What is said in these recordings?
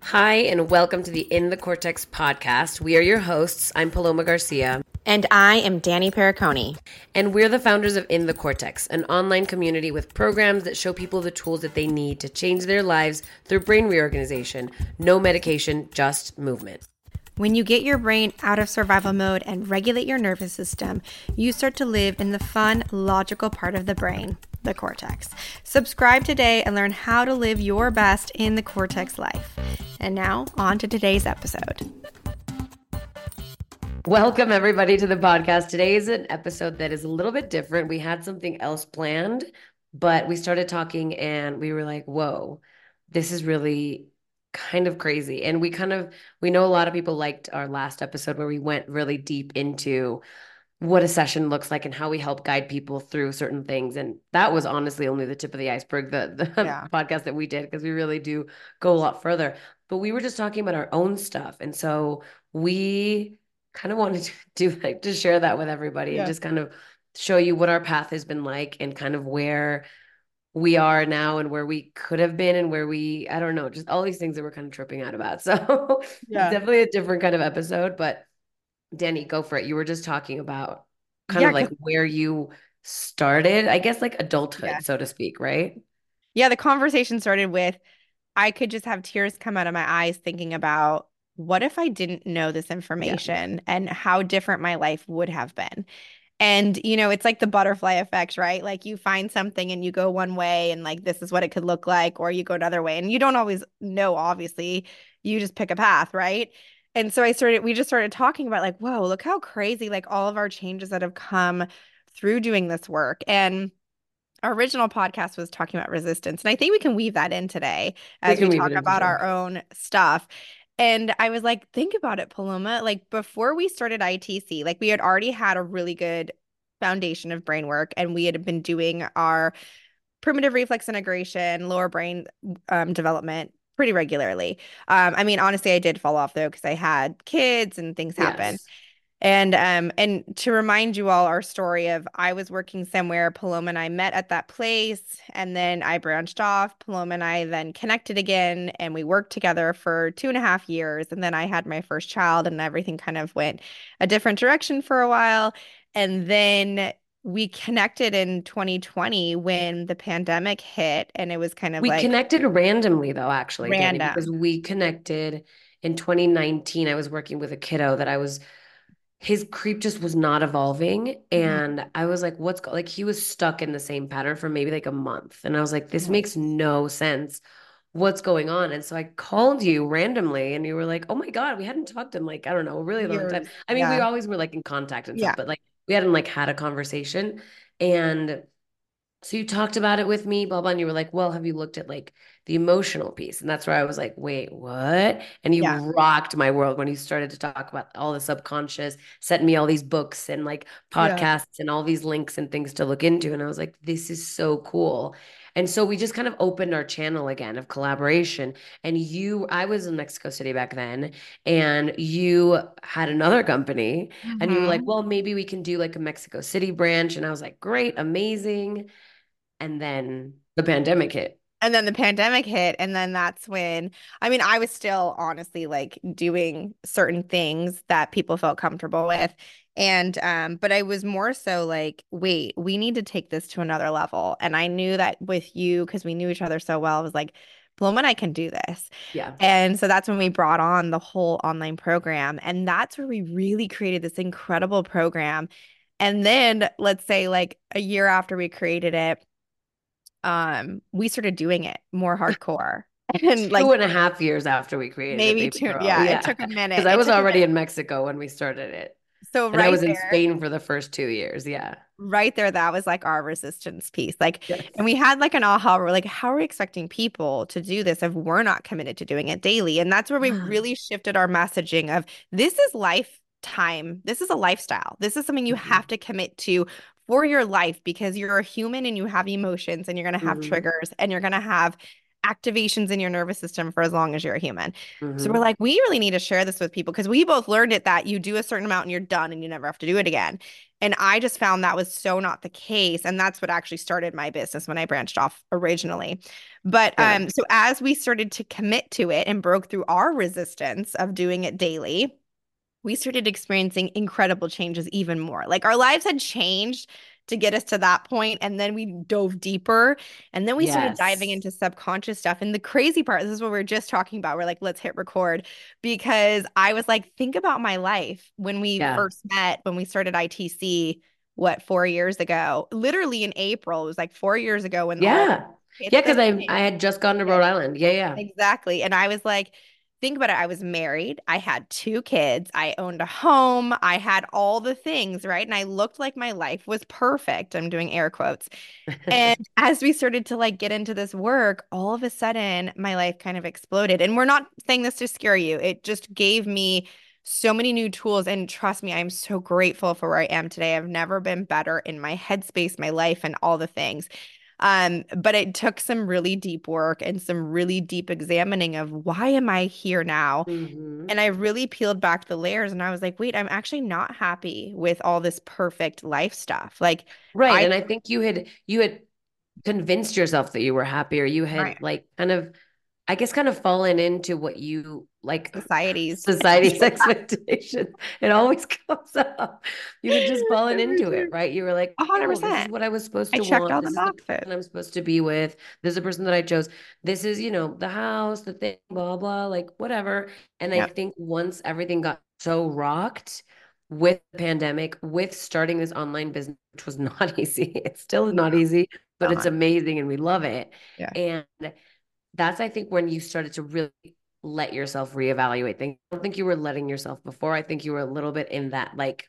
Hi, and welcome to the In the Cortex podcast. We are your hosts. I'm Paloma Garcia. And I am Danny Pericone. And we're the founders of In the Cortex, an online community with programs that show people the tools that they need to change their lives through brain reorganization. No medication, just movement. When you get your brain out of survival mode and regulate your nervous system, you start to live in the fun, logical part of the brain, the cortex. Subscribe today and learn how to live your best in the cortex life. And now, on to today's episode. Welcome, everybody, to the podcast. Today is an episode that is a little bit different. We had something else planned, but we started talking and we were like, whoa, this is really kind of crazy. And we know a lot of people liked our last episode where we went really deep into what a session looks like and how we help guide people through certain things. And that was honestly only the tip of the iceberg, the podcast that we did, because we really do go a lot further. But we were just talking about our own stuff. And so we kind of wanted to share that with everybody and just kind of show you what our path has been like and kind of where we are now and where we could have been and where I don't know, just all these things that we're kind of tripping out about. So it's definitely a different kind of episode, but Danny, go for it. You were just talking about kind of like where you started, I guess, like adulthood, so to speak, right? Yeah, the conversation started with, I could just have tears come out of my eyes thinking about what if I didn't know this information and how different my life would have been. And, you know, it's like the butterfly effect, right? Like you find something and you go one way and like, this is what it could look like, or you go another way. And you don't always know, obviously, you just pick a path, right? And so we just started talking about like, whoa, look how crazy, like all of our changes that have come through doing this work. And our original podcast was talking about resistance. And I think we can weave that in today as we talk about our own stuff. And I was like, think about it, Paloma. Like before we started ITC, like we had already had a really good foundation of brain work and we had been doing our primitive reflex integration, lower brain development pretty regularly. I mean, honestly, I did fall off though because I had kids and things happen. Yes. And to remind you all our story of I was working somewhere, Paloma and I met at that place, and then I branched off. Paloma and I then connected again, and we worked together for 2.5 years. And then I had my first child, and everything kind of went a different direction for a while. And then we connected in 2020 when the pandemic hit, and it was kind of we connected randomly, though, actually, Danny, because we connected in 2019. I was working with a kiddo that his creep just was not evolving. And I was like, like he was stuck in the same pattern for maybe like a month. And I was like, this makes no sense. What's going on? And so I called you randomly and you were like, oh my God, we hadn't talked in like, I don't know, a really long time. I mean, we always were like in contact and stuff, but like we hadn't like had a conversation. And so you talked about it with me, blah, blah, and you were like, well, have you looked at like the emotional piece? And that's where I was like, wait, what? And you rocked my world when you started to talk about all the subconscious, sent me all these books and like podcasts and all these links and things to look into. And I was like, this is so cool. And so we just kind of opened our channel again of collaboration. And I was in Mexico City back then, and you had another company and you were like, well, maybe we can do like a Mexico City branch. And I was like, great, amazing. And then the pandemic hit. And then that's when, I mean, I was still honestly like doing certain things that people felt comfortable with. And, but I was more so like, wait, we need to take this to another level. And I knew that with you, because we knew each other so well, I was like, Paloma and I can do this. Yeah. And so that's when we brought on the whole online program. And that's where we really created this incredible program. And then let's say like a year after we created it, we started doing it more hardcore. And 2.5 years after we created maybe it, two. Yeah, it took a minute. Because I was already in Mexico when we started it. So and I was in Spain for the first 2 years. Yeah. Right there, that was like our resistance piece. Like, and we had like an aha, we're like, how are we expecting people to do this if we're not committed to doing it daily? And that's where we really shifted our messaging of this is lifetime. This is a lifestyle. This is something you have to commit to for your life because you're a human and you have emotions and you're going to have triggers and you're going to have activations in your nervous system for as long as you're a human. So we're Mm-hmm. like, we really need to share this with people because we both learned it that you do a certain amount and you're done and you never have to do it again. And I just found that was so not the case. And that's what actually started my business when I branched off originally. But Yeah. so as we started to commit to it and broke through our resistance of doing it daily, we started experiencing incredible changes even more. Like our lives had changed to get us to that point, and then we dove deeper, and then we started diving Yes. into subconscious stuff. And the crazy part, this is what we were just talking about. We're like, let's hit record because I was like, think about my life when we Yeah. first met, when we started ITC, what, 4 years ago? Literally in April, it was like 4 years ago when all Yeah. hit Yeah, the because I had just gone to Rhode fan. Island. Yeah, yeah. Exactly. And I was like, think about it. I was married. I had two kids. I owned a home. I had all the things, right? And I looked like my life was perfect. I'm doing air quotes. And as we started to like get into this work, all of a sudden my life kind of exploded. And we're not saying this to scare you. It just gave me so many new tools. And trust me, I'm so grateful for where I am today. I've never been better in my headspace, my life, and all the things. But it took some really deep work and some really deep examining of why am I here now? Mm-hmm. And I really peeled back the layers and I was like, wait, I'm actually not happy with all this perfect life stuff. Like Right. I And I think you had convinced yourself that you were happy, or you right, had like kind of, I guess, kind of fallen into what you like society's society's expectations. It always comes up. You had just fallen into it, right? You were like, oh, this is 100%. what I was supposed I to checked want. all the This is the boxes. person I'm supposed to be with. This is the person that I chose. This is, the house, the thing, blah, blah, like whatever. And I Yep. think once everything got so rocked with the pandemic, with starting this online business, which was not easy. It's still not easy, but it's Not. amazing and we love it. Yeah. And that's, I think, when you started to really let yourself reevaluate things. I don't think you were letting yourself before. I think you were a little bit in that, like,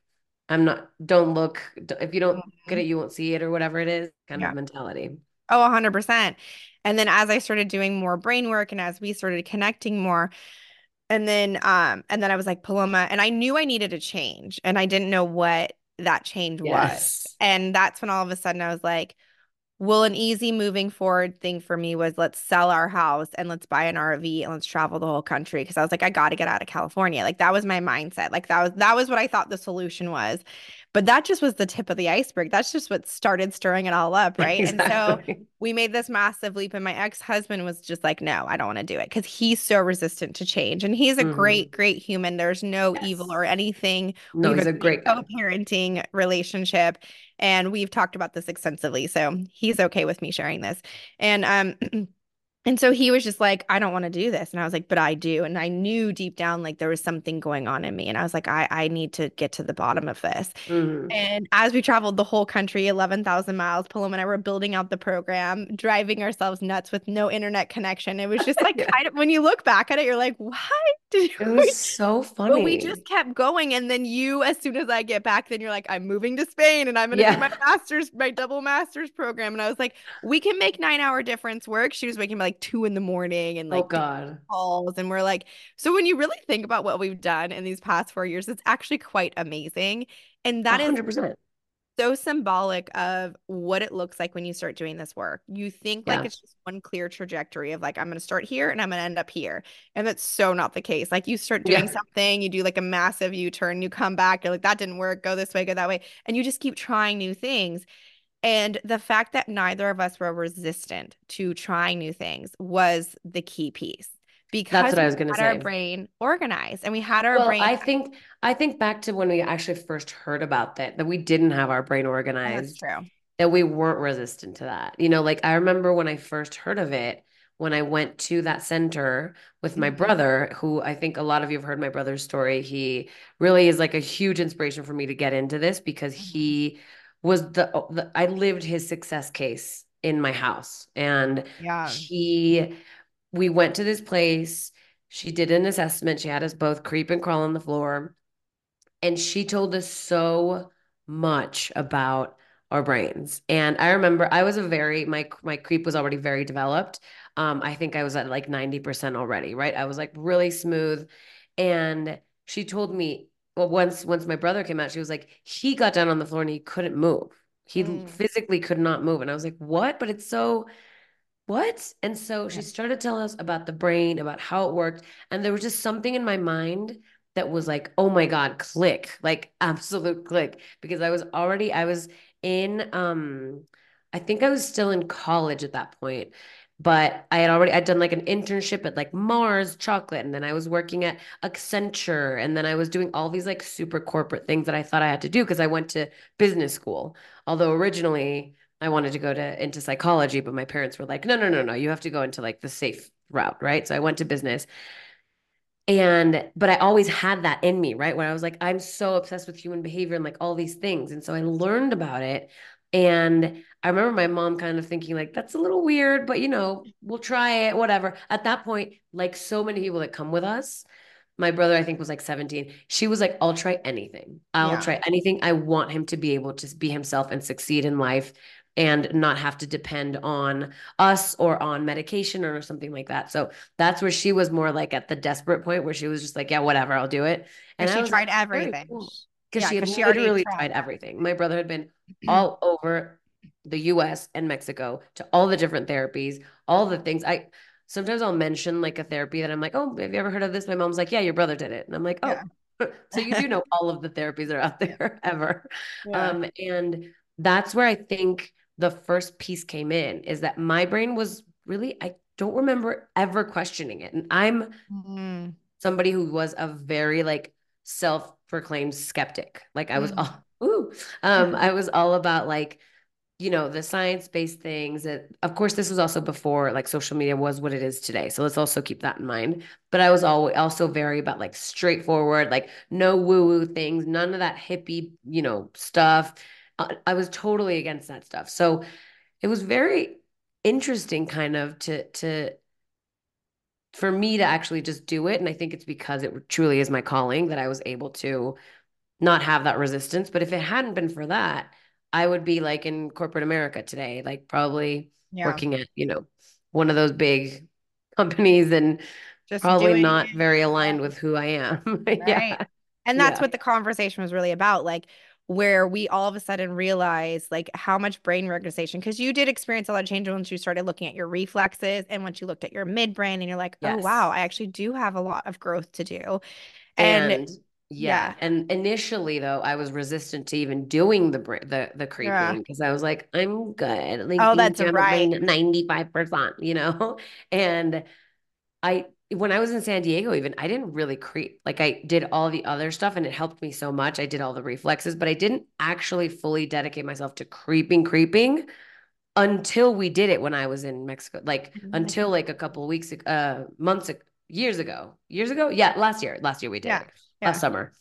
don't look, if you don't look at Mhm. it, you won't see it, or whatever it is kind of Yeah. mentality. Oh, 100%. And then as I started doing more brain work and as we started connecting more, and then I was like, Paloma, and I knew I needed a change and I didn't know what that change was. Yes. And that's when all of a sudden I was like, well, an easy moving forward thing for me was let's sell our house and let's buy an RV and let's travel the whole country because I was like, I got to get out of California. Like that was my mindset. Like that was what I thought the solution was. But that just was the tip of the iceberg. That's just what started stirring it all up, right? And so Exactly. we made this massive leap and my ex-husband was just like, "No, I don't want to do it" because he's so resistant to change. And he's a great, Hmm. great human. There's no evil Yes. or anything. We No, have a he's a great great guy. co-parenting relationship and we've talked about this extensively. So he's okay with me sharing this. And and so he was just like, I don't want to do this. And I was like, but I do. And I knew deep down like there was something going on in me. And I was like, I need to get to the bottom of this. Hmm. And as we traveled the whole country, 11,000 miles, Paloma and I were building out the program, driving ourselves nuts with no internet connection. It was just like Yeah. kind of when you look back at it, you're like, what did It we was so but we funny. just kept going. And then you, as soon as I get back, then you're like, I'm moving to Spain and I'm going to do my Yeah. master's, my double master's program. And I was like, we can make 9 hour difference work. She was waking me like 2 in the morning and Oh like doing God. calls. And we're like, so when you really think about what we've done in these past 4 years, it's actually quite amazing. And A that is hundred percent. so symbolic of what it looks like when you start doing this work. You think like Yeah. it's just one clear trajectory of like, I'm going to start here and I'm going to end up here. And that's so not the case. Like you start doing Yeah. something, you do like a massive U-turn, you come back, you're like, that didn't work, go this way, go that way. And you just keep trying new things. And the fact that neither of us were resistant to trying new things was the key piece That's because what I we was gonna had our say. brain organized and we had our Well, brain. I think back to when we actually first heard about that we didn't have our brain And that's organized, true. that we weren't resistant to that. Like I remember when I first heard of it, when I went to that center with my Mhm. brother, who I think a lot of you have heard my brother's story. He really is like a huge inspiration for me to get into this because Mhm. he was I lived his success case in my house. And Yeah. he we went to this place. She did an assessment. She had us both creep and crawl on the floor. And she told us so much about our brains. And I remember I was my creep was already very developed. I think I was at like 90% already, right? I was like really smooth. And she told me, well, once my brother came out, she was like, he got down on the floor and he couldn't move. He Mm. physically could not move. And I was like, what? But it's so what? And so she Yeah. started telling us about the brain, about how it worked. And there was just something in my mind that was like, oh my God, click, like absolute click. Because I was in I think I was still in college at that point. But I'd done like an internship at like Mars Chocolate, and then I was working at Accenture, and then I was doing all these like super corporate things that I thought I had to do because I went to business school. Although originally I wanted to go to into psychology, but my parents were like, no, no, no, no, you have to go into like the safe route, right? So I went to business. But I always had that in me, right? Where I was like, I'm so obsessed with human behavior and like all these things. And so I learned about it. And I remember my mom kind of thinking, like, that's a little weird, but we'll try it, whatever. At that point, like so many people that come with us, my brother, I think, was like 17. She was like, I'll try anything. I'll Yeah. try anything. I want him to be able to be himself and succeed in life and not have to depend on us or on medication or something like that. So that's where she was more like at the desperate point where she was just like, yeah, whatever, I'll do it. And Because I she was like, tried very everything. cool. Because Yeah, she had because she already literally tried. tried everything. My brother had been all over the US and Mexico to all the different therapies, all the things. I sometimes I'll mention like a therapy that I'm like, oh, have you ever heard of this? My mom's like, yeah, your brother did it. And I'm like, Yeah. oh, so you do know all of the therapies that are out there ever. Yeah. And that's where I think the first piece came in is that my brain was really, I don't remember ever questioning it. And I'm Mm-hmm. somebody who was a very like self-proclaimed skeptic. Like I was Mm-hmm. all, ooh, I was all about like, the science-based things that of course this was also before like social media was what it is today. So let's also keep that in mind. But I was always also very about like straightforward, like no woo-woo things, none of that hippie, stuff. I was totally against that stuff. So it was very interesting kind of to for me to actually just do it. And I think it's because it truly is my calling that I was able to not have that resistance. But if it hadn't been for that, I would be like in corporate America today, like probably Yeah. working at, one of those big companies and Just probably doing not it. very Yeah. aligned with who I am. Right. Yeah. And that's Yeah. what the conversation was really about, like where we all of a sudden realize like how much brain reorganization, because you did experience a lot of change once you started looking at your reflexes and once you looked at your midbrain and you're like, oh wow, Yes. I actually do have a lot of growth to do. And And yeah, yeah. and initially though, I was resistant to even doing the Yeah. creeping because I was like, I'm good. Like Oh, you that's can have my right. 95%, And I when I was in San Diego, even I didn't really creep. Like I did all the other stuff and it helped me so much. I did all the reflexes, but I didn't actually fully dedicate myself to creeping until we did it when I was in Mexico. Like until like a couple of weeks, months, years ago. Yeah, last year we did Yeah. it last Yeah. summer.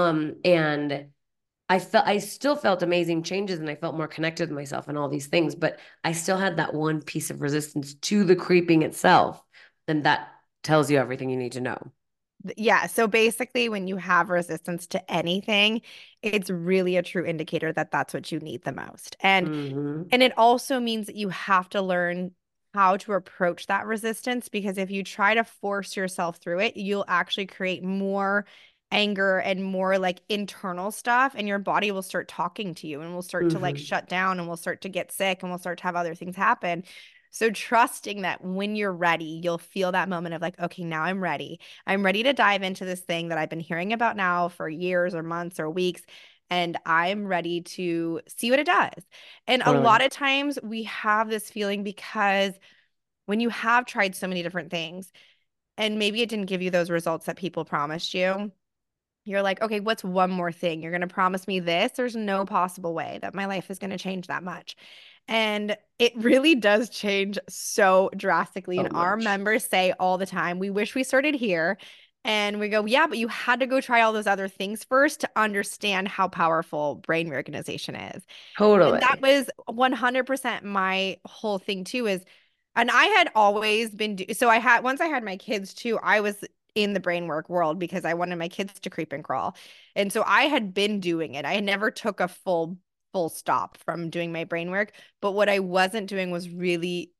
And I still felt amazing changes and I felt more connected with myself and all these things, but I still had that one piece of resistance to the creeping itself. And that tells you everything you need to know. Yeah. So basically, when you have resistance to anything, it's really a true indicator that that's what you need the most. Mm-hmm. And it also means that you have to learn how to approach that resistance, because if you try to force yourself through it, you'll actually create more anger and more like internal stuff, and your body will start talking to you and will start to like Mm-hmm. shut down and will start to get sick and will start to have other things happen. So trusting that when you're ready, you'll feel that moment of like, okay, now I'm ready. I'm ready to dive into this thing that I've been hearing about now for years or months or weeks, and I'm ready to see what it does. And a lot Totally. of times we have this feeling because when you have tried so many different things and maybe it didn't give you those results that people promised you, you're like, okay, what's one more thing? You're going to promise me this? There's no possible way that my life is going to change that much. And it really does change so drastically. And So our much. members say all the time, we wish we started here. And we go, yeah, but you had to go try all those other things first to understand how powerful brain reorganization is. And that Totally. was 100% my whole thing too is, and I had always been, so I had, once I had my kids too, I was in the brain work world because I wanted my kids to creep and crawl. And so I had been doing it. I never took a full stop from doing my brain work. But what I wasn't doing was really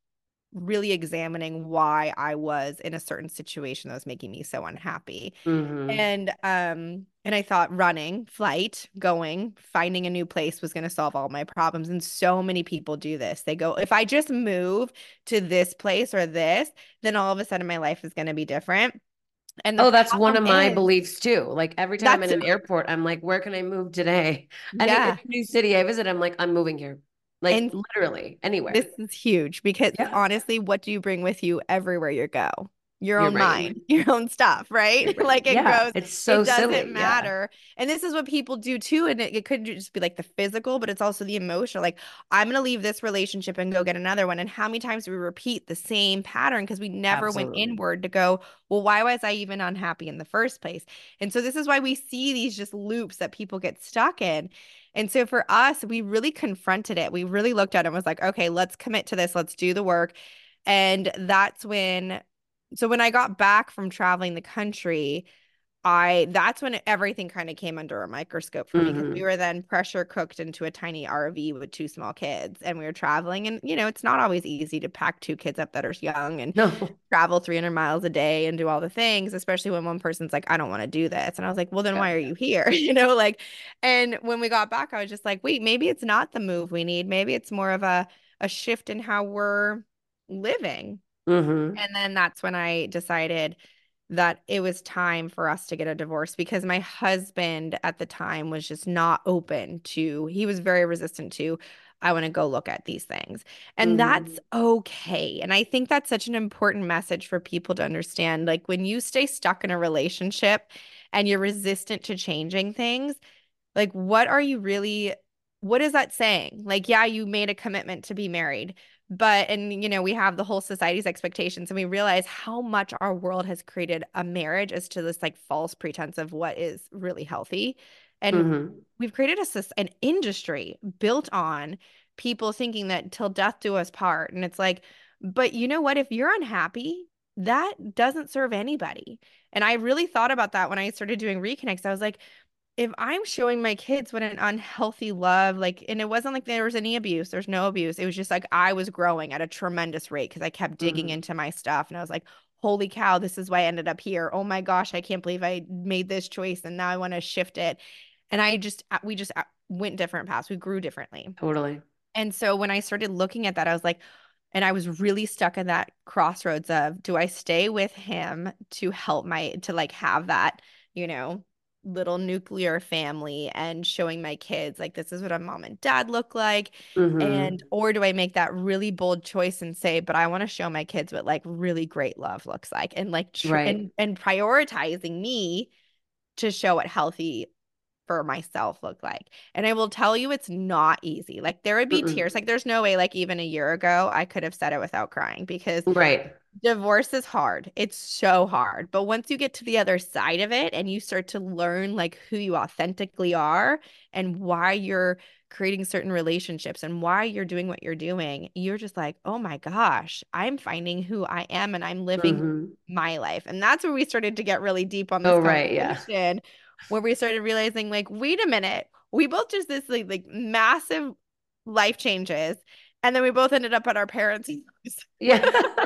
really examining why I was in a certain situation that was making me so unhappy. Mm-hmm. And I thought running, flight, going, finding a new place was going to solve all my problems. And so many people do this. They go, if I just move to this place or this, then all of a sudden my life is going to be different. And the Oh, that's one problem of my is beliefs too. Like every time I'm in that's an airport, I'm like, where can I move today? Any yeah. new city I visit, I'm like, I'm moving here. Like And literally this anywhere. is huge because Yeah, honestly, what do you bring with you everywhere you go? Your you're own right. mind, your own stuff, You're right? right. Like it Yeah, goes, it's so it doesn't silly. Yeah, matter. And this is what people do too. And it could just be like the physical, but it's also the emotional. Like, I'm going to leave this relationship and go get another one. And how many times do we repeat the same pattern because we never went absolutely. inward to go, well, why was I even unhappy in the first place? And so this is why we see these just loops that people get stuck in. And so for us, we really confronted it. We really looked at it and was like, okay, let's commit to this. Let's do the work. And that's when, so when I got back from traveling the country, that's when everything kind of came under a microscope for me because we Mm-hmm. were then pressure cooked into a tiny RV with two small kids and we were traveling and it's not always easy to pack two kids up that are young and No. travel 300 miles a day and do all the things, especially when one person's like, I don't want to do this. And I was like, well, then Yeah. why are you here? Like, and when we got back, I was just like, wait, maybe it's not the move we need. Maybe it's more of a shift in how we're living. Mm-hmm. And then that's when I decided that it was time for us to get a divorce because my husband at the time was just not open to, he was very resistant to, I want to go look at these things. And Mm-hmm. that's okay. And I think that's such an important message for people to understand. Like when you stay stuck in a relationship and you're resistant to changing things, like, what is that saying? Like, yeah, you made a commitment to be married, but, and, we have the whole society's expectations, and we realize how much our world has created a marriage as to this like false pretense of what is really healthy. And Mm-hmm. we've created an industry built on people thinking that till death do us part. And it's like, but you know what? If you're unhappy, that doesn't serve anybody. And I really thought about that when I started doing reconnects. I was like, if I'm showing my kids what an unhealthy love, like, and it wasn't like there was any abuse, there's no abuse. It was just like I was growing at a tremendous rate because I kept digging Mm-hmm. into my stuff. And I was like, holy cow, this is why I ended up here. Oh my gosh, I can't believe I made this choice and now I want to shift it. And we just went different paths. We grew differently. Totally. And so when I started looking at that, I was like, and I was really stuck in that crossroads of do I stay with him to help to like have that, you know, little nuclear family and showing my kids like this is what a mom and dad look like, and Mm-hmm. or do I make that really bold choice and say, but I want to show my kids what like really great love looks like and like Right. and prioritizing me to show what healthy for myself look like. And I will tell you, it's not easy. Like there would be tears. Mm-mm. Like there's no way, like even a year ago, I could have said it without crying because Right. divorce is hard. It's so hard. But once you get to the other side of it and you start to learn like who you authentically are and why you're creating certain relationships and why you're doing what you're doing, you're just like, oh my gosh, I'm finding who I am and I'm living Mm-hmm. my life. And that's where we started to get really deep on this Oh, right. Yeah. conversation, where we started realizing, like, wait a minute, we both just this like massive life changes. And then we both ended up at our parents' Yeah.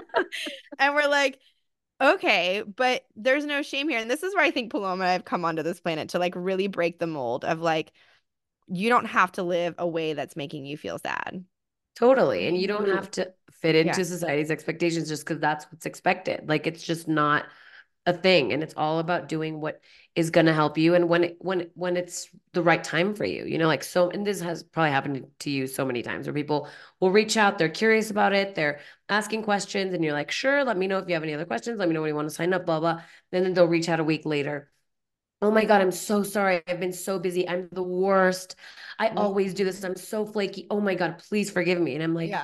and we're like, okay, but there's no shame here. And this is where I think Paloma and I have come onto this planet to like really break the mold of like, you don't have to live a way that's making you feel sad. Totally. And you don't You, have to fit yeah, into society's expectations just because that's what's expected. Like it's just not a thing. And it's all about doing what is going to help you and when it's the right time for you. Like so, and this has probably happened to you so many times where people will reach out, they're curious about it, they're asking questions, and you're like, sure, let me know if you have any other questions. Let me know when you want to sign up, blah, blah. And then they'll reach out a week later. Oh my God, I'm so sorry. I've been so busy. I'm the worst. I mm, always do this. I'm so flaky. Oh my God, please forgive me. And I'm like, yeah,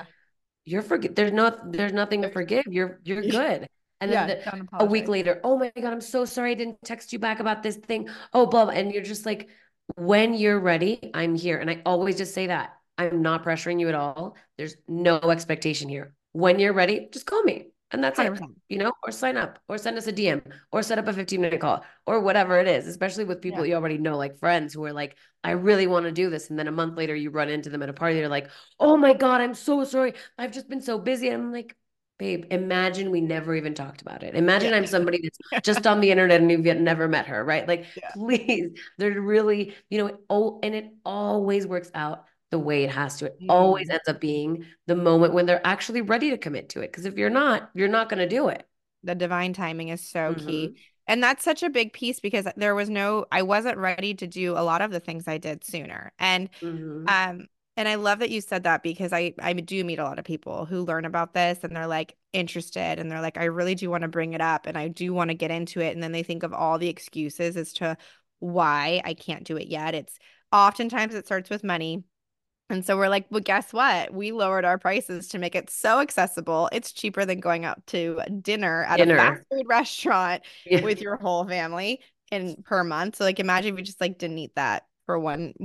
there's nothing to there's, forgive. You're good. And then yeah, don't a week apologize. later, oh my God, I'm so sorry I didn't text you back about this thing. Oh, blah, blah. And you're just like, when you're ready, I'm here. And I always just say that. I'm not pressuring you at all. There's no expectation here. When you're ready, just call me. And that's it. 100%. Or sign up or send us a DM or set up a 15-minute call or whatever it is, especially with people Yeah. you already know, like friends who are like, I really want to do this. And then a month later, you run into them at a party. They're like, oh my God, I'm so sorry. I've just been so busy. And I'm like, babe, imagine we never even talked about it. Imagine Yeah. I'm somebody that's just on the internet and you've yet never met her, right? Like, Yeah. please, they're really, and it always works out the way it has to. It always Mm. ends up being the moment when they're actually ready to commit to it. Because if you're not going to do it. The divine timing is so key. Hmm. And that's such a big piece because I wasn't ready to do a lot of the things I did sooner. Hmm. Um, and I love that you said that because I do meet a lot of people who learn about this and they're like interested and they're like, I really do want to bring it up and I do want to get into it. And then they think of all the excuses as to why I can't do it yet. It's oftentimes it starts with money. And so we're like, well, guess what? We lowered our prices to make it so accessible. It's cheaper than going out to dinner at a fast Dinner. food restaurant Yeah. with your whole family in per month. So like imagine if you just like didn't eat that for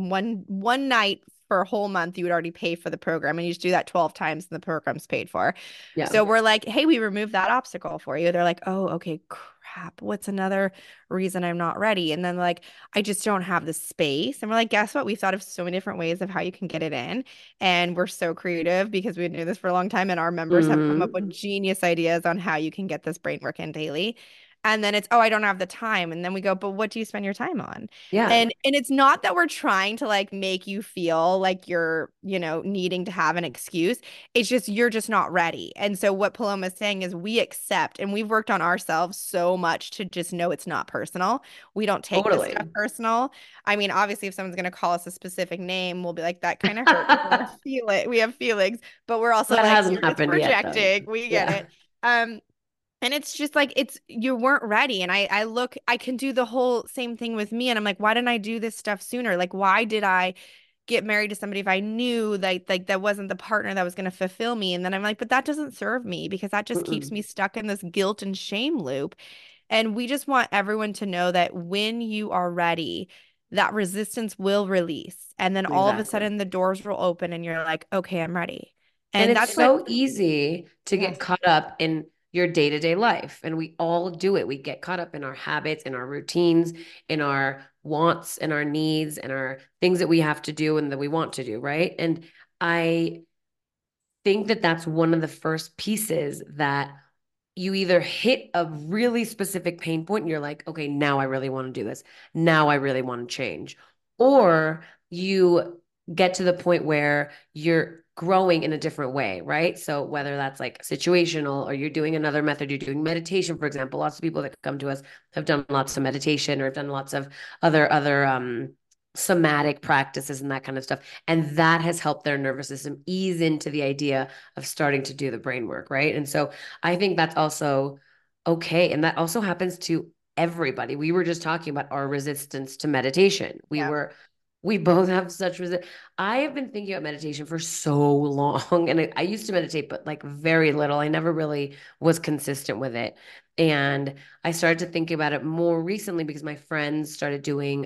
one night for a whole month, you would already pay for the program and you just do that 12 times and the program's paid for. Yeah. So we're like, hey, we removed that obstacle for you. They're like, oh, okay, crap. What's another reason I'm not ready? And then like, I just don't have the space. And we're like, guess what? We thought of so many different ways of how you can get it in. And we're so creative because we knew this for a long time. And our members have come up Hmm. with genius ideas on how you can get this brain work in daily. And then it's, oh, I don't have the time. And then we go, but what do you spend your time on? Yeah. And it's not that we're trying to like make you feel like you're, needing to have an excuse. It's just you're just not ready. And so what Paloma is saying is we accept and we've worked on ourselves so much to just know it's not personal. We don't take this stuff Totally. personal. I mean, obviously if someone's going to call us a specific name, we'll be like that kind of hurt because we have feelings, but we're also That like hasn't you're just happened yet, though. projecting. We get Yeah. it. And it's just like it's you weren't ready. And I can do the whole same thing with me. And I'm like, why didn't I do this stuff sooner? Like, why did I get married to somebody if I knew like that wasn't the partner that was going to fulfill me? And then I'm like, but that doesn't serve me because that just keeps Mm-mm. me stuck in this guilt and shame loop. And we just want everyone to know that when you are ready, that resistance will release. And then all of a Exactly. sudden the doors will open and you're like, okay, I'm ready. And And it's that's what, so easy to yeah. get caught up in your day-to-day life. And we all do it. We get caught up in our habits, in our routines, in our wants and our needs and our things that we have to do and that we want to do, right? And I think that that's one of the first pieces that you either hit a really specific pain point and you're like, okay, now I really want to do this. Now I really want to change. Or you get to the point where you're growing in a different way, right? So whether that's like situational or you're doing another method, you're doing meditation, for example. Lots of people that come to us have done lots of meditation or have done lots of other somatic practices and that kind of stuff. And that has helped their nervous system ease into the idea of starting to do the brain work, right? And so I think that's also okay. And that also happens to everybody. We were just talking about our resistance to meditation. Yeah. We both have such resist. I have been thinking about meditation for so long. And I used to meditate, but like very little. I never really was consistent with it. And I started to think about it more recently because my friends started doing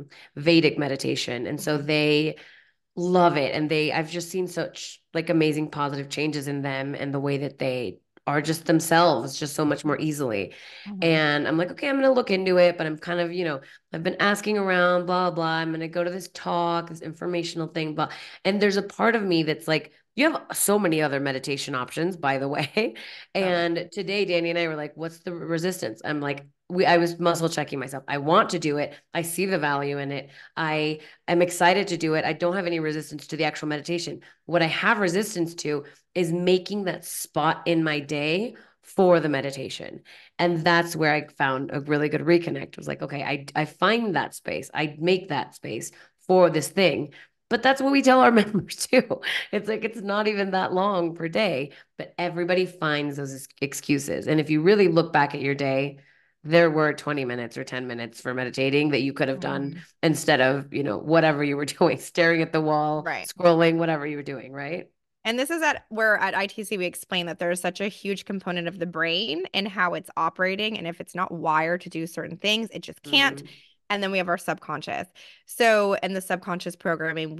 Vedic meditation. And so Mhm. they love it. And I've just seen such like amazing positive changes in them and the way that they are just themselves just so much more easily. Mhm. And I'm like, okay, I'm going to look into it, but I'm kind of, I've been asking around, blah, blah. I'm going to go to this talk, this informational thing, blah. And there's a part of me that's like, you have so many other meditation options, by the way. Totally. And today, Danny and I were like, what's the resistance? I'm like, I was muscle checking myself. I want to do it. I see the value in it. I'm excited to do it. I don't have any resistance to the actual meditation. What I have resistance to is making that spot in my day for the meditation. And that's where I found a really good reconnect. I was like, okay, I find that space. I make that space for this thing. But that's what we tell our members too. It's like it's not even that long per day, but everybody finds those excuses. And if you really look back at your day, there were 20 minutes or 10 minutes for meditating that you could have done Mhm. instead of, whatever you were doing, staring at the wall, Right. scrolling, whatever you were doing, right? And this is at where at ITC we explain that there's such a huge component of the brain and how it's operating. And if it's not wired to do certain things, it just can't. Mm-hmm. And then we have our subconscious. So in the subconscious programming,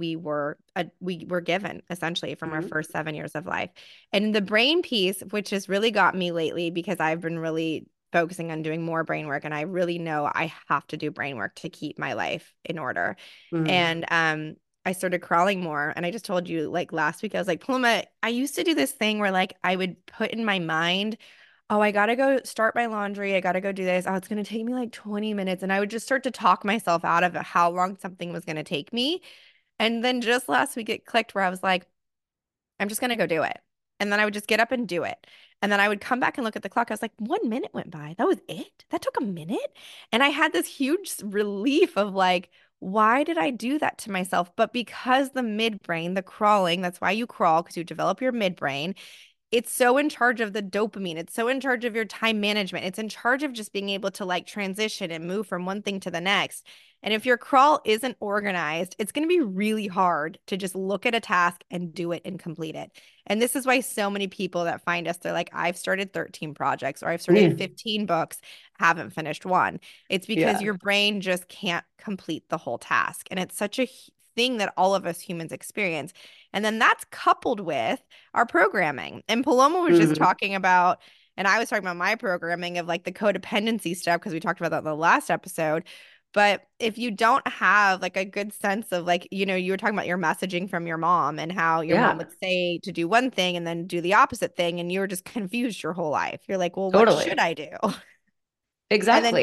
we were given essentially from our Mm-hmm. first 7 years of life. And the brain piece, which has really got me lately because I've been really focusing on doing more brain work, and I really know I have to do brain work to keep my life in order. Mm-hmm. And I started crawling more. And I just told you like last week, I was like, Paloma, I used to do this thing where like I would put in my mind, oh, I gotta go start my laundry. I gotta go do this. Oh, it's gonna take me like 20 minutes. And I would just start to talk myself out of how long something was gonna take me. And then just last week it clicked where I was like, I'm just gonna go do it. And then I would just get up and do it. And then I would come back and look at the clock. I was like, 1 minute went by. That was it. That took a minute. And I had this huge relief of like, why did I do that to myself? But because the midbrain, the crawling, that's why you crawl, because you develop your midbrain, it's so in charge of the dopamine. It's so in charge of your time management. It's in charge of just being able to like transition and move from one thing to the next. And if your crawl isn't organized, it's going to be really hard to just look at a task and do it and complete it. And this is why so many people that find us, they're like, I've started 13 projects or I've started Yeah. 15 books, haven't finished one. It's because Yeah. your brain just can't complete the whole task. And it's such a thing that all of us humans experience. And then that's coupled with our programming. And Paloma was just Mhm. talking about, and I was talking about my programming of like the codependency stuff because we talked about that in the last episode. But if you don't have like a good sense of like, you were talking about your messaging from your mom and how your mom Yeah, would say to do one thing and then do the opposite thing, and you were just confused your whole life. You're like, well, what should totally. I do? And then, Exactly.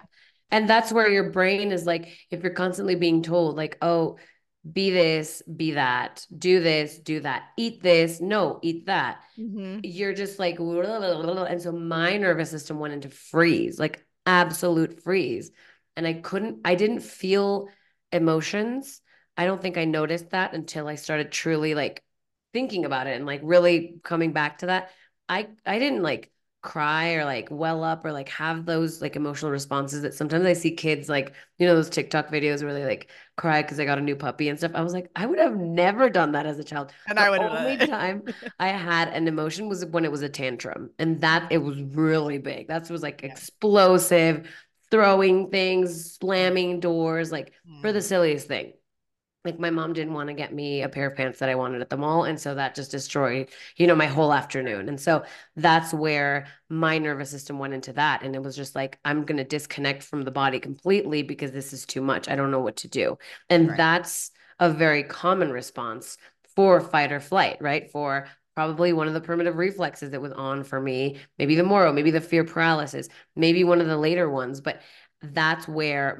And that's where your brain is like, if you're constantly being told, like, oh, be this, be that, do this, do that, eat this, no, eat that. Mhm. You're just like, and so my nervous system went into freeze, like absolute freeze. And I didn't feel emotions. I don't think I noticed that until I started truly like thinking about it and like really coming back to that. I didn't like cry or like well up or like have those like emotional responses that sometimes I see kids like, those TikTok videos where they like cry because they got a new puppy and stuff. I was like, I would have never done that as a child. And The I would have only done time it. I had an emotion was when it was a tantrum, and that it was really big. That was like Yeah. explosive, throwing things, slamming doors, like for the Mhm. silliest thing. Like my mom didn't want to get me a pair of pants that I wanted at the mall. And so that just destroyed, my whole afternoon. And so that's where my nervous system went into that. And it was just like, I'm going to disconnect from the body completely because this is too much. I don't know what to do. And Right. that's a very common response for fight or flight, right? For probably one of the primitive reflexes that was on for me, maybe the Moro, maybe the fear paralysis, maybe one of the later ones. But that's where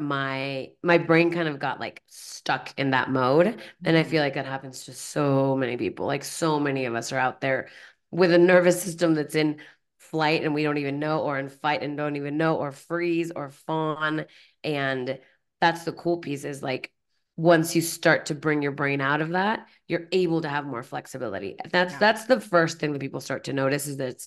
my brain kind of got like stuck in that mode, and I Mhm. feel like that happens to so many people. Like so many of us are out there with a nervous system that's in flight and we don't even know, or in fight and don't even know, or freeze or fawn. And that's the cool piece, is like once you start to bring your brain out of that, you're able to have more flexibility. that's Yeah. that's the first thing that people start to notice, is that it's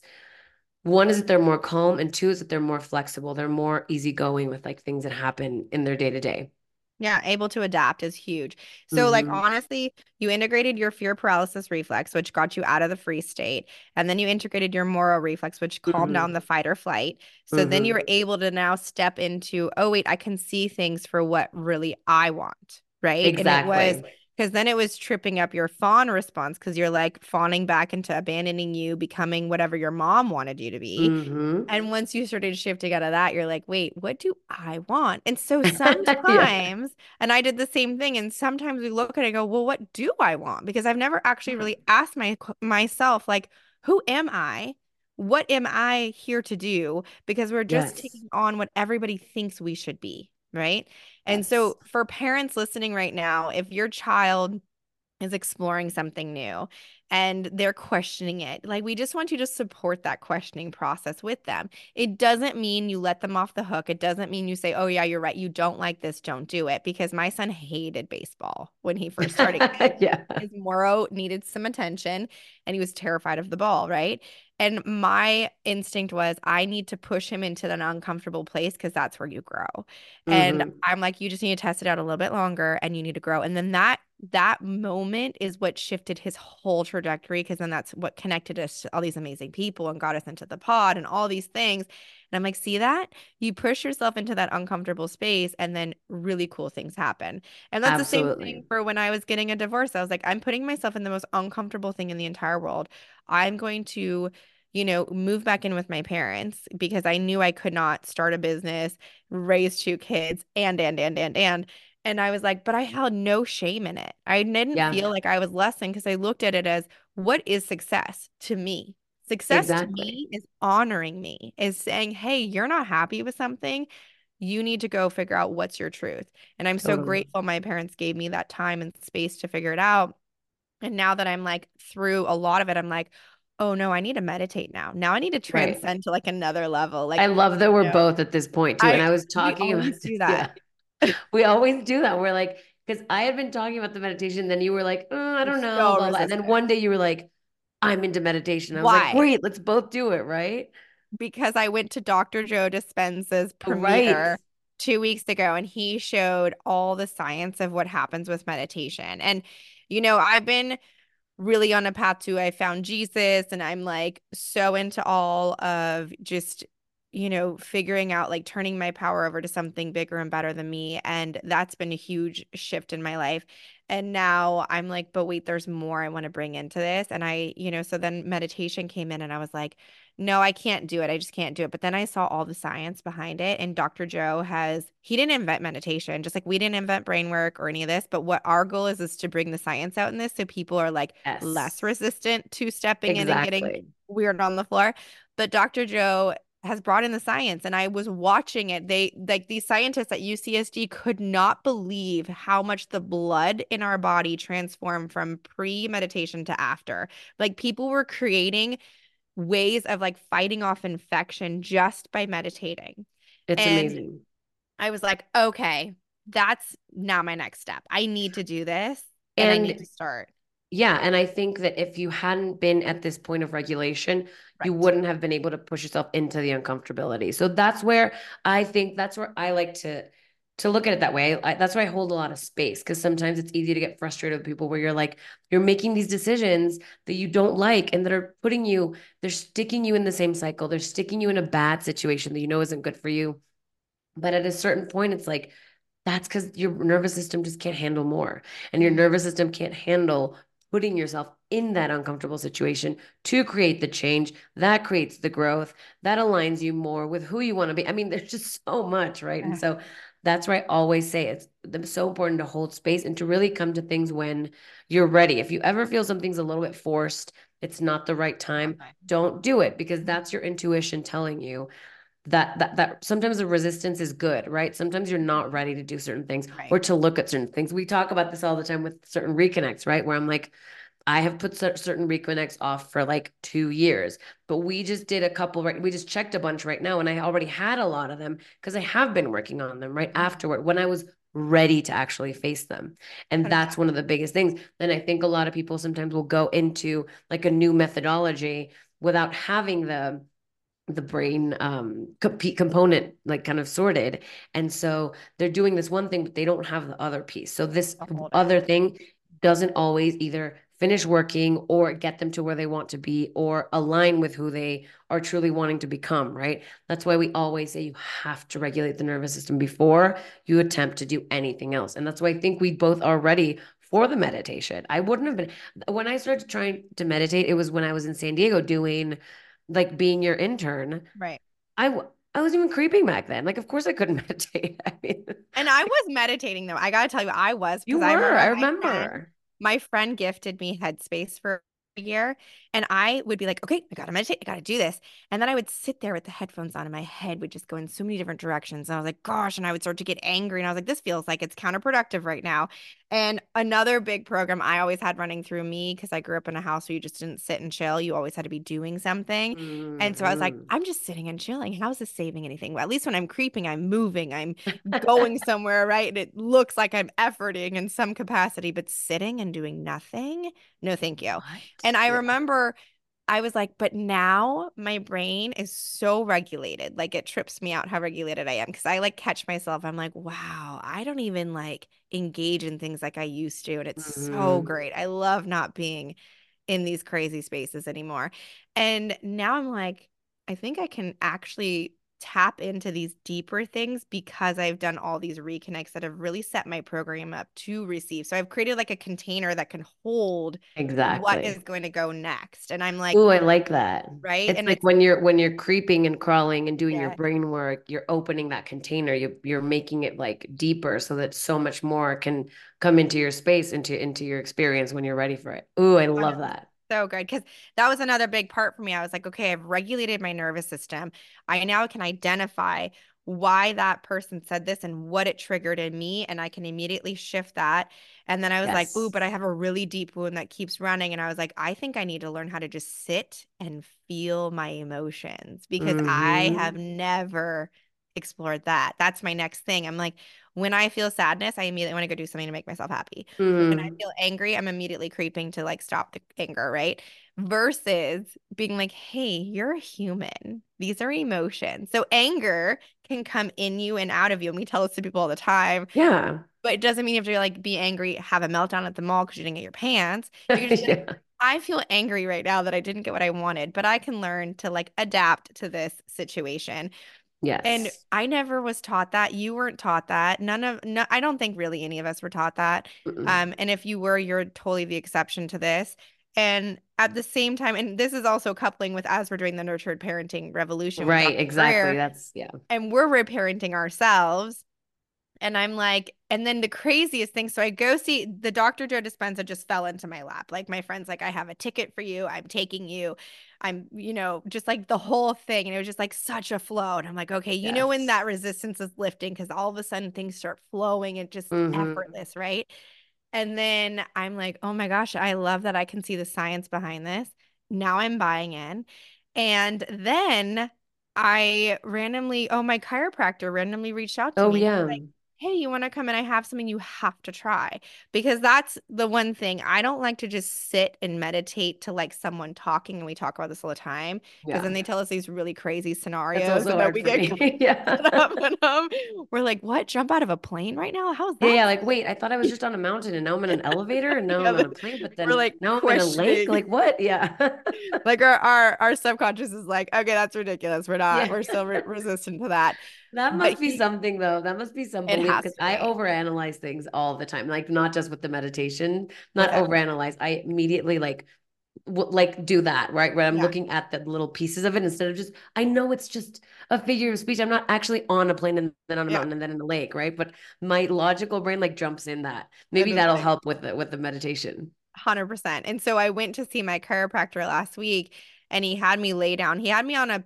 one is that they're more calm, and two is that they're more flexible. They're more easygoing with like things that happen in their day to day. Yeah, able to adapt is huge. So, like, Mm-hmm. honestly, you integrated your fear paralysis reflex, which got you out of the freeze state. And then you integrated your Moro reflex, which calmed Mm-hmm. down the fight or flight. So then you Mm-hmm. were able to now step into, oh, wait, I can see things for what really I want. Right. And it was Exactly. because then it was tripping up your fawn response because you're like fawning back into abandoning you, becoming whatever your mom wanted you to be. Mm-hmm. And once you started shifting out of that, you're like, wait, what do I want? And so Yeah. sometimes, and I did the same thing, and sometimes we look at it and go, well, what do I want? Because I've never actually really asked myself, like, who am I? What am I here to do? Because we're just Yes. taking on what everybody thinks we should be, right? And Yes. so for parents listening right now, if your child is exploring something new and they're questioning it. Like, we just want you to support that questioning process with them. It doesn't mean you let them off the hook. It doesn't mean you say, oh, yeah, you're right. You don't like this. Don't do it. Because my son hated baseball when he first started. Yeah. His Moro needed some attention and he was terrified of the ball, right? And my instinct was, I need to push him into an uncomfortable place because that's where you grow. And Mm-hmm. I'm like, you just need to test it out a little bit longer and you need to grow. And then that moment is what shifted his whole trajectory, because then that's what connected us to all these amazing people and got us into the pod and all these things. And I'm like, see that? You push yourself into that uncomfortable space and then really cool things happen. And that's the same thing Absolutely. for when I was getting a divorce. I was like, I'm putting myself in the most uncomfortable thing in the entire world. I'm going to, move back in with my parents because I knew I could not start a business, raise two kids, and. And I was like, but I held no shame in it. I didn't Yeah, feel like I was less than because I looked at it as what is success to me? Success to exactly. me is honoring me, is saying, hey, you're not happy with something. You need to go figure out what's your truth. And I'm so Totally. grateful my parents gave me that time and space to figure it out. And now that I'm like through a lot of it, I'm like, oh no, I need to meditate now. Now I need to Right. transcend to like another level. I Like, love that we're no, both at this point too. And I was we talking about always do this. that. Yeah. We always do that. We're like, because I had been talking about the meditation, then you were like, I You're don't know, so blah, blah. And then resistant. one day you were like, I'm into meditation. I was like, Why? great, let's both do it, right? Because I went to Dr. Joe Dispenza's Right. premiere 2 weeks ago and he showed all the science of what happens with meditation. And, I've been really on a path to I found Jesus and I'm like so into all of just figuring out like turning my power over to something bigger and better than me, and that's been a huge shift in my life. And now I'm like, but wait, there's more I want to bring into this. And so then meditation came in and I was like, no, I can't do it. I just can't do it. But then I saw all the science behind it. And Dr. Joe he didn't invent meditation, just like we didn't invent brain work or any of this. But what our goal is to bring the science out in this so people are like less Yes. resistant to stepping in and getting Exactly. weird on the floor. But Dr. Joe has brought in the science and I was watching it. They like these scientists at UCSD could not believe how much the blood in our body transformed from pre-meditation to after. Like people were creating ways of like fighting off infection just by meditating. It's And amazing. I was like, okay, that's now my next step. I need to do this and I need And to start. yeah, and I think that if you hadn't been at this point of regulation, you Right. wouldn't have been able to push yourself into the uncomfortability. So that's where I think that's where I like to look at it that way. That's why I hold a lot of space because sometimes it's easy to get frustrated with people where you're like you're making these decisions that you don't like and that are they're sticking you in the same cycle. They're sticking you in a bad situation that you know isn't good for you. But at a certain point, it's like that's because your nervous system just can't handle more. And your Mhm. nervous system can't handle putting yourself in that uncomfortable situation to create the change that creates the growth that aligns you more with who you want to be. I mean, there's just so much, right? And Yeah. so that's why I always say it's so important to hold space and to really come to things when you're ready. If you ever feel something's a little bit forced, it's not the right time, don't do it because that's your intuition telling you that sometimes the resistance is good, right? Sometimes you're not ready to do certain things Right. or to look at certain things. We talk about this all the time with certain reconnects, right? Where I'm like, I have put certain reconnects off for like 2 years, but we just did a couple, right? We just checked a bunch right now, and I already had a lot of them because I have been working on them right Mhm. afterward when I was ready to actually face them. And that's 100%. one of the biggest things. And I think a lot of people sometimes will go into like a new methodology without having the brain component like kind of sorted, and so they're doing this one thing but they don't have the other piece, so this Hold it. other thing doesn't always either finish working or get them to where they want to be or align with who they are truly wanting to become, right? That's why we always say you have to regulate the nervous system before you attempt to do anything else, and that's why I think we both are ready for the meditation. I wouldn't have been when I started trying to meditate. It was when I was in San Diego doing like being your intern. Right. I was even creeping back then. Like, of course I couldn't meditate. I mean, And I was meditating though. I gotta tell you, I was you because I were. remember I my friend, remember. my friend gifted me Headspace for a year, and I would be like, okay, I gotta meditate, I gotta do this. And then I would sit there with the headphones on, and my head would just go in so many different directions. And I was like, gosh, and I would start to get angry. And I was like, this feels like it's counterproductive right now. And another big program I always had running through me, because I grew up in a house where you just didn't sit and chill. You always had to be doing something. And so I was like, Hmm. I'm just sitting and chilling. How is this saving anything? Well, at least when I'm creeping, I'm moving, I'm going somewhere, right? And it looks like I'm efforting in some capacity, but sitting and doing nothing, no, thank you. What? And I Yeah. remember I was like, but now my brain is so regulated. Like it trips me out how regulated I am because I like catch myself. I'm like, wow, I don't even like engage in things like I used to. And it's so Hmm. great. I love not being in these crazy spaces anymore. And now I'm like, I think I can actually tap into these deeper things because I've done all these reconnects that have really set my program up to receive. So I've created like a container that can hold what Exactly. is going to go next. And I'm like, Oh, I like that. right. It's And like it's, when you're creeping and crawling and doing your yeah, brain work, you're opening that container. You're making it like deeper so that so much more can come into your space, into your experience when you're ready for it. Oh, I love 100%. that. So good. Because that was another big part for me. I was like, okay, I've regulated my nervous system. I now can identify why that person said this and what it triggered in me. And I can immediately shift that. And then I was like, ooh, Yes. but I have a really deep wound that keeps running. And I was like, I think I need to learn how to just sit and feel my emotions because I Mm-hmm. have never explored that. That's my next thing. I'm like, when I feel sadness, I immediately want to go do something to make myself happy. When I Mm-hmm. feel angry, I'm immediately creeping to like stop the anger, right? Versus being like, hey, you're a human. These are emotions. So anger can come in you and out of you. And we tell this to people all the time, Yeah. but it doesn't mean you have to like be angry, have a meltdown at the mall because you didn't get your pants. You can just be like, Yeah. I feel angry right now that I didn't get what I wanted, but I can learn to like adapt to this situation. And Yes. I never was taught that. You weren't taught that. No, I don't think really any of us were taught that. Mm-mm. And if you were, you're totally the exception to this. And at the same time, and this is also coupling with as we're doing the nurtured parenting revolution with Right, Dr. exactly. Greer, That's yeah. and we're reparenting ourselves. And I'm like, and then the craziest thing. So I go see the Dr. Joe Dispenza just fell into my lap. Like my friend's like, I have a ticket for you. I'm taking you. Just like the whole thing. And it was just like such a flow. And I'm like, okay, when Yes. that resistance is lifting, because all of a sudden things start flowing and just Mm-hmm. effortless, right? And then I'm like, oh my gosh, I love that I can see the science behind this. Now I'm buying in. And then my chiropractor randomly reached out to Oh me. He's yeah. like, hey, you want to come and I have something you have to try? Because that's the one thing. I don't like to just sit and meditate to like someone talking. And we talk about this all the time because Yeah. then they tell us these really crazy That's scenarios also and then hard we for get me. caught Yeah. up in them. We're like, what? Jump out of a plane right now? How's Yeah, that? yeah, like wait, I thought I was just on a mountain and now I'm in an elevator and now Yeah, I'm on a plane, but we're then like now I'm in a lake. questioning. Like what? Yeah. Like our subconscious is like, okay, that's ridiculous. Yeah. We're still resistant to that. That But must be something though. That must be some it belief has because to I be overanalyze things all the time. Like not just with the meditation, not with everything. overanalyze. I immediately like do that, right? Where I'm Yeah. looking at the little pieces of it instead of just I know it's just a figure of speech. I'm not actually on a plane and then on a Yeah. mountain and then in a lake, right? But my logical brain like jumps in that. It Maybe does that'll like help with the meditation. 100%. And so I went to see my chiropractor last week and he had me lay down. He had me on a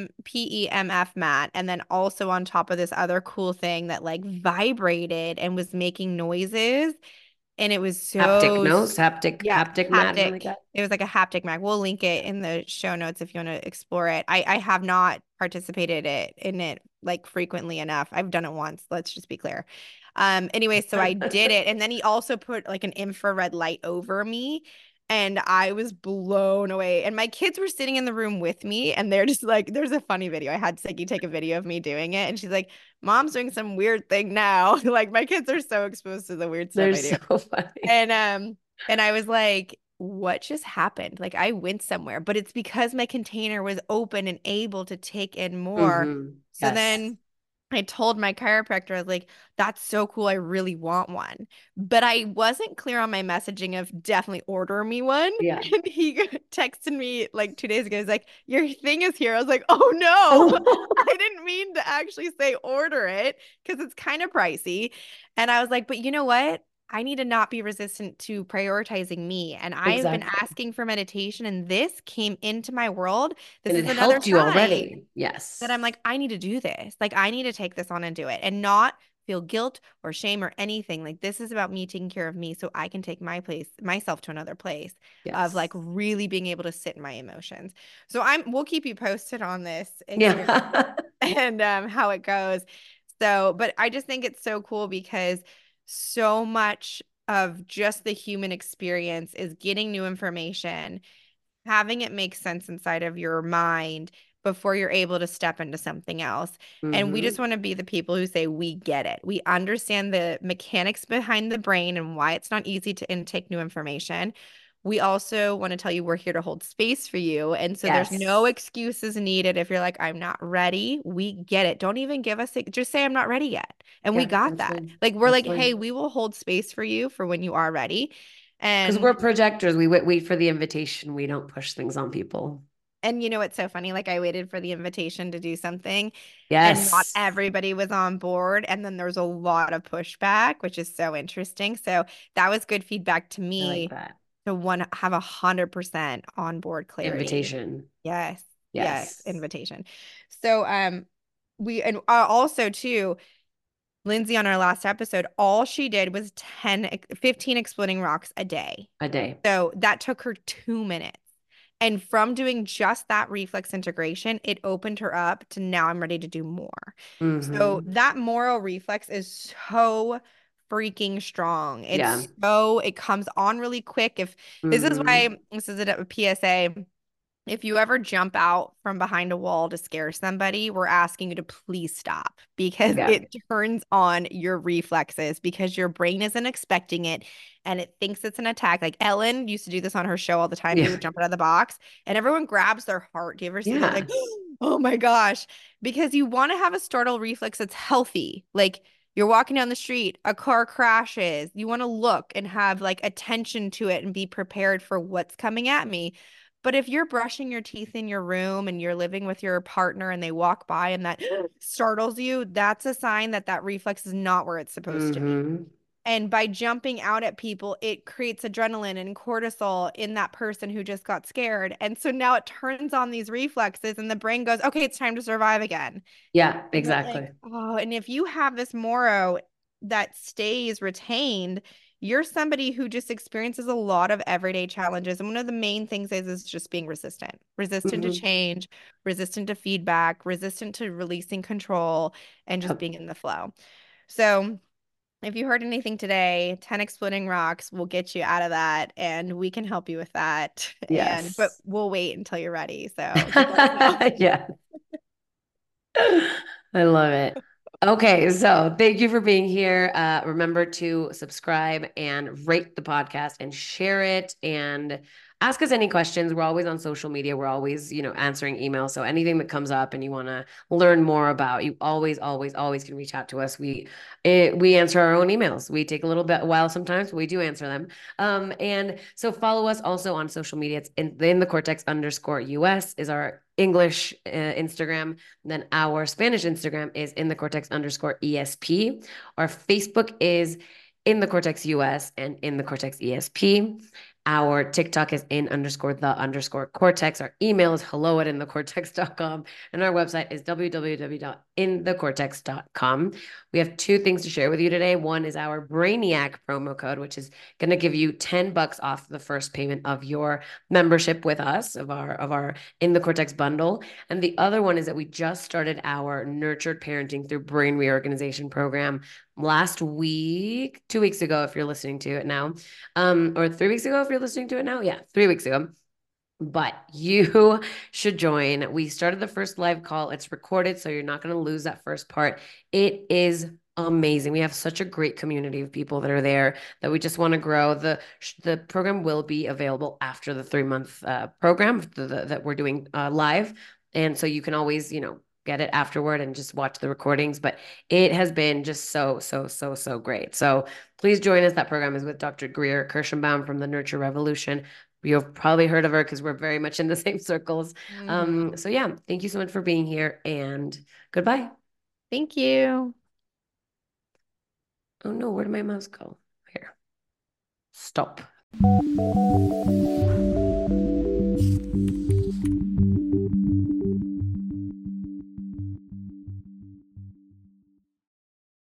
PEMF mat and then also on top of this other cool thing that like vibrated and was making noises. And it was Haptic so, nose, yeah, haptic mat, something like haptic. that. It was like a haptic mag. We'll link it in the show notes if you want to explore it. I have not participated in it like frequently enough. I've done it once. Let's just be clear. Anyway, so I did it. And then he also put like an infrared light over me. And I was blown away. And my kids were sitting in the room with me, and they're just like, there's a funny video. I had Siggy take a video of me doing it. And she's like, Mom's doing some weird thing now. Like my kids are so exposed to the weird stuff They're I do. so funny. And I was like, what just happened? Like I went somewhere, but it's because my container was open and able to take in more. Mm-hmm. So Yes. then I told my chiropractor, I was like, that's so cool. I really want one. But I wasn't clear on my messaging of definitely order me one. Yeah. And he texted me like 2 days ago. He's like, your thing is here. I was like, oh no, Oh. I didn't mean to actually say order it because it's kind of pricey. And I was like, but you know what? I need to not be resistant to prioritizing me. And I've been Exactly. asking for meditation, and this came into my world. This And it is another helped you sign already. that Yes. I'm like, I need to do this. Like, I need to take this on and do it and not feel guilt or shame or anything. Like, this is about me taking care of me so I can take myself to another place of like Yes. really being able to sit in my emotions. So we'll keep you posted on this experience Yeah. and how it goes. So, but I just think it's so cool because so much of just the human experience is getting new information, having it make sense inside of your mind before you're able to step into something else. And we just Mm-hmm. want to be the people who say, we get it. We understand the mechanics behind the brain and why it's not easy to intake new information. we also want to tell you we're here to hold space for you. And so there's no Yes. excuses needed. If you're like, I'm not ready, we get it. Don't even give us, just say, I'm not ready yet. And we Yeah, got that's that. fine. Like, we're That's like, hey, fine. we will hold space for you for when you are ready. Because And we're projectors. We wait for the invitation. We don't push things on people. And you know what's so funny? Like I waited for the invitation to do something and not Yes. everybody was on board. And then there's a lot of pushback, which is so interesting. So that was good feedback to I like me that. to want to have 100% on board clarity. Invitation. Yes. Yes. Yes. Invitation. So we and also too, Lindsay on our last episode, all she did was 15 exploding rocks a day. A day. So that took her 2 minutes. And from doing just that reflex integration, it opened her up to now I'm ready to do more. So Mm-hmm. that moral reflex is so freaking strong. Yeah. It comes on really quick. If this is Mm-hmm. why this is a PSA, if you ever jump out from behind a wall to scare somebody, we're asking you to please stop because Yeah. it turns on your reflexes because your brain isn't expecting it and it thinks it's an attack. Like Ellen used to do this on her show all the time. They Yeah. would jump out of the box and everyone grabs their heart. Do you ever see that? Like, Yeah. oh my gosh. Because you want to have a startle reflex that's healthy. Like you're walking down the street, a car crashes. You want to look and have like attention to it and be prepared for what's coming at me. But if you're brushing your teeth in your room and you're living with your partner and they walk by and that startles you, that's a sign that that reflex is not where it's supposed to be. Mm-hmm. And by jumping out at people, it creates adrenaline and cortisol in that person who just got scared. And so now it turns on these reflexes and the brain goes, okay, it's time to survive again. Yeah, And you're like, exactly. oh, and if you have this Moro that stays retained, you're somebody who just experiences a lot of everyday challenges. And one of the main things is just being resistant to Mm-hmm. change, resistant to feedback, resistant to releasing control, and just Yep. being in the flow. So if you heard anything today, 10 exploding rocks will get you out of that and we can help you with that. But Yes. we'll wait until you're ready. So just let us know. Yeah. I love it. Okay, so thank you for being here. Remember to subscribe and rate the podcast and share it and ask us any questions. We're always on social media. We're always, answering emails. So anything that comes up and you want to learn more about, you always, always, always can reach out to us. We answer our own emails. We take a little bit a while sometimes, but we do answer them. And so follow us also on social media. It's in the Cortex_US is our English Instagram. Then our Spanish Instagram is in the Cortex_ESP. Our Facebook is in the Cortex US and in the Cortex ESP. Our TikTok is in_the_cortex. Our email is hello@inthecortex.com. And our website is www.inthecortex.com. We have two things to share with you today. One is our Brainiac promo code, which is going to give you $10 off the first payment of your membership with us, of our In the Cortex bundle. And the other one is that we just started our Nurtured Parenting Through Brain Reorganization program last week, 2 weeks ago, if you're listening to it now, or 3 weeks ago, if you're listening to it now. Yeah, 3 weeks ago. But you should join. We started the first live call. It's recorded, so you're not going to lose that first part. It is amazing. We have such a great community of people that are there that we just want to grow. The program will be available after the 3-month program that we're doing live. And so you can always, get it afterward and just watch the recordings. But it has been just so, so, so, so great. So please join us. That program is with Dr. Greer Kirschenbaum from the Nurture Revolution. You've probably heard of her because we're very much in the same circles. Mhm. So yeah, thank you so much for being here and goodbye. Thank you. Oh no, where did my mouse go? Here. Stop.